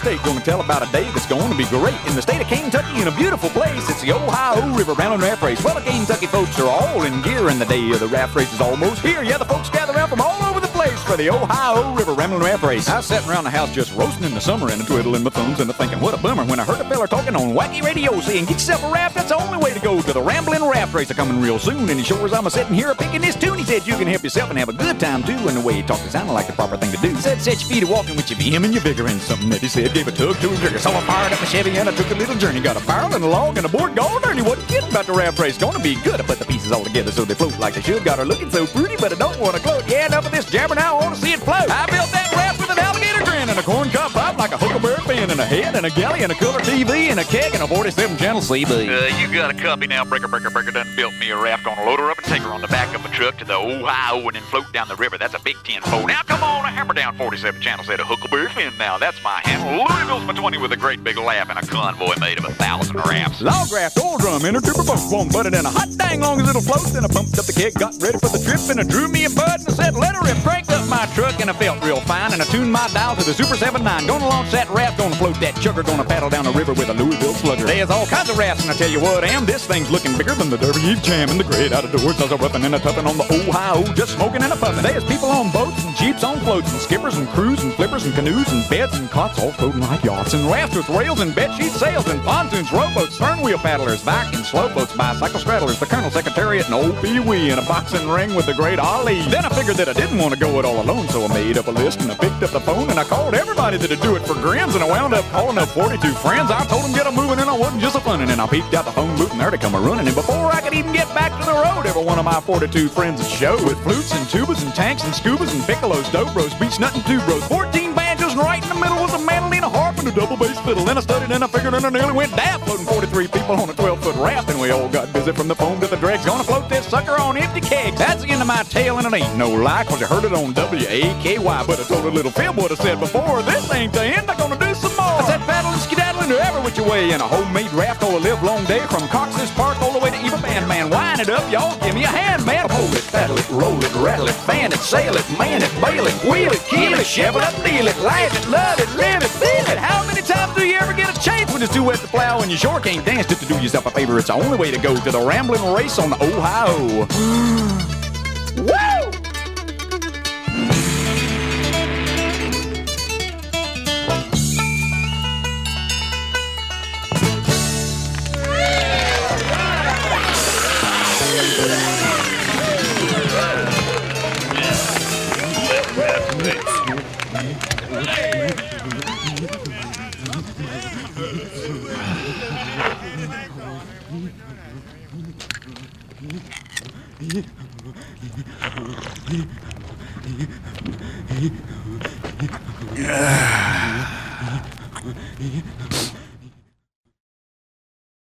state. Gonna tell about a day that's going to be great in the state of Kentucky in a beautiful place. It's the Ohio River Rambling Raft Race. Well, the Kentucky folks are all in gear, and the day of the raft race is almost here. Yeah, the folks gather around from all over the place for the Ohio River Rambling Raft Race. I was sitting around the house just roasting in the summer and twiddling my thumbs and thinking, what a bummer, when I heard a fella talking on wacky radio saying, get yourself a raft, that's the only way to go to the Rambling Raft Race. They're coming real soon, and he sure as I'm sitting here picking this tune, he said, you can help yourself and have a good time too. And the way he talked, it sounded like the proper thing to do. He said, set your feet a walking with your vim and your vigor, and something that he said gave a tug to a trigger. So I fired up a Chevy and I took a little journey. Got a barrel and a log and a board going dirty. Wasn't kidding about the raft race. Gonna be good. I put the pieces all together so they float like they should. Got her looking so pretty, but I don't want to gloat. Yeah, enough of this jabber now. I want to see it float. I built that raft with an alligator grin and a corn cob pipe like a huckleberry fin and a head and a galley and a color TV and a keg and a 47 channel CB. You got a copy now. Breaker done built me a raft. Gonna load her up and take her on the back of a truck to the Ohio and then float down the river. That's a big 10-fold. Now come on, a hammer down 47 channel said a huckleberry fin now. That's my handle. Louisville's my 20 with a great big laugh and a convoy made of 1,000 rafts. Log raft, oil drum, and a trooper boat. Won't butt it in a hot dang long as it'll float. Then I bumped up the keg, got ready for the trip, and I drew me a bud and I said, let her rip. Cranked up my truck and I felt real fine, and I tuned my dial to the Super 7-9. Gonna launch that raft, gonna float that chugger, gonna paddle down the river with a Louisville slugger. There's all kinds of rafts, and I tell you what, this thing's looking bigger than the Derby Eve Jam and the great out of doors. There's a ruffin' and a tuffin' on the Ohio, just smoking and a puffin'. There's people on boats and jeeps on floats and skippers and crews and flippers and canoes and beds and cots all floating like yachts and rafts with rails and bedsheet sails and pontoons, rowboats, stern wheel paddlers, Vikings, slow boats, bicycle straddlers, the Colonel Secretariat and old Pee Wee in a boxing ring with the great Ali. Then I figured that I didn't want to go it all alone, so I made up a list and I picked up the phone and I called everybody that'd do it for grins, and I wound up calling up 42 friends. I told them get 'em moving and I wasn't just a funnin', and I peeked out the phone booth and there they come a-running, and before I could even get back to the road, every one of my 42 friends would show with flutes and tubas and tanks and scubas and piccolos, dobros, beach nut and tubros, 14 banjos, and right in the middle was a mandolin, a harp, and a double bass fiddle. Then I studied and I figured and I nearly went daft, floating 43 people on a 12-foot raft, and we all got busy from the foam to the dregs. Gonna float this sucker on empty kegs. That's the end of my tale, and it ain't no lie, 'cause I heard it on WAKY, but I told a little fib what I said before. This ain't the end, I'm gonna do some more. I said paddling, skedaddling, or every which way in a homemade raft all a live long day, from Cox's Park all the way to Eva Band. Man, wind it up, y'all, give me a hand, man. Hold it, paddle it, roll it, rattle it, fan it, sail it, man it, bail it, wheel it, keel it, shovel it, deal it, light it, love it, live it, feel it. How many times do you ever get a chance when it's too wet to plow and you sure can't dance? Just to do yourself a favor, it's the only way to go to the Rambling Race on the Ohio. Woo!